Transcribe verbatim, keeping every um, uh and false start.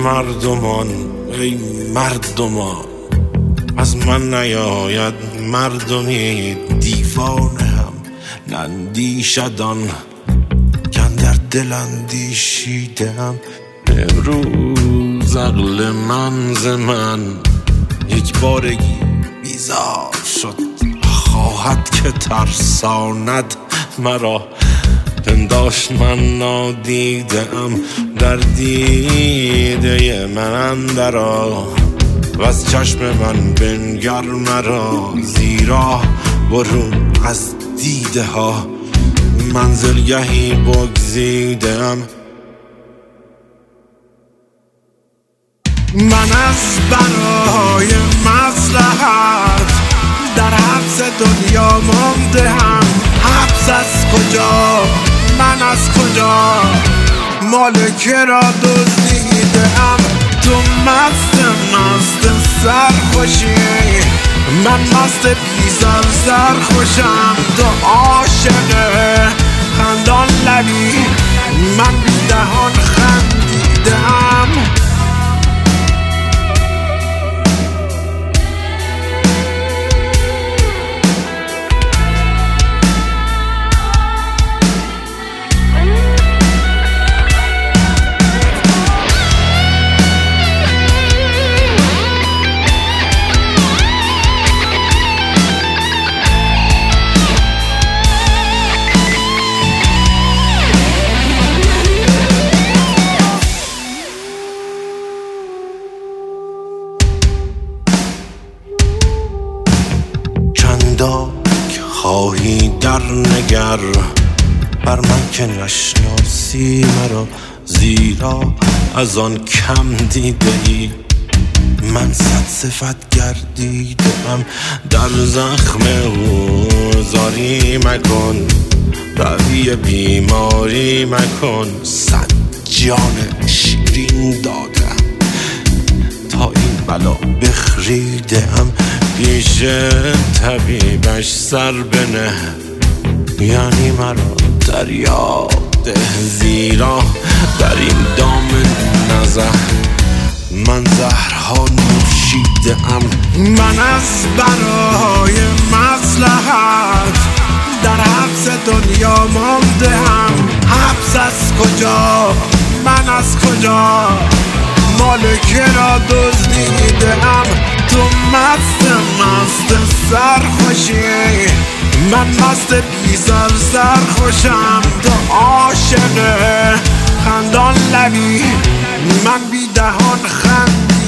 مردمان ای مردمان، از من نیاید مردمی دیوانه هم نندیشدان که در دل اندیشیدم. امروز عقل من ز من یک بارگی بیزار شد، خواهد که ترساند مرا. پنداشت من نادیدم در دیده من اندرا، و از چشم من بنگر مرا، زیرا برون از دیده ها منزلگهی بگزیدم. من از برای مصلحت در حبس دنیا مانده هم. حبس از کجا؟ من از کجا؟ مالکه را دزدیدم. تو مست مست سرخوشی، من مست بیزار سرخوشم. تو عاشق خندان لبی، من بی دهان خندیدم. چنداک خواهی در نگر بر من که نشناسی مرا، زیرا از آن کم دیده ای من صد صفت گردیدم. در زخم او زاری مکن، روی بیماری مکن. صد جان شیرین دادم تا این بلا بخریدم. پیش طبیبش سر بنه، یعنی مرا دریا ده، زیرا در این دام نزه من زهرها نوشیدم. من از برای مصلحت در حبس دنیا مانده هم. حبس از کجا؟ من از کجا؟ مالکه را دزدیدم. تو مست مست سرخوشی، من مست بیزار سرخوشم. تو عاشق خندان لبی، من بی دهان خند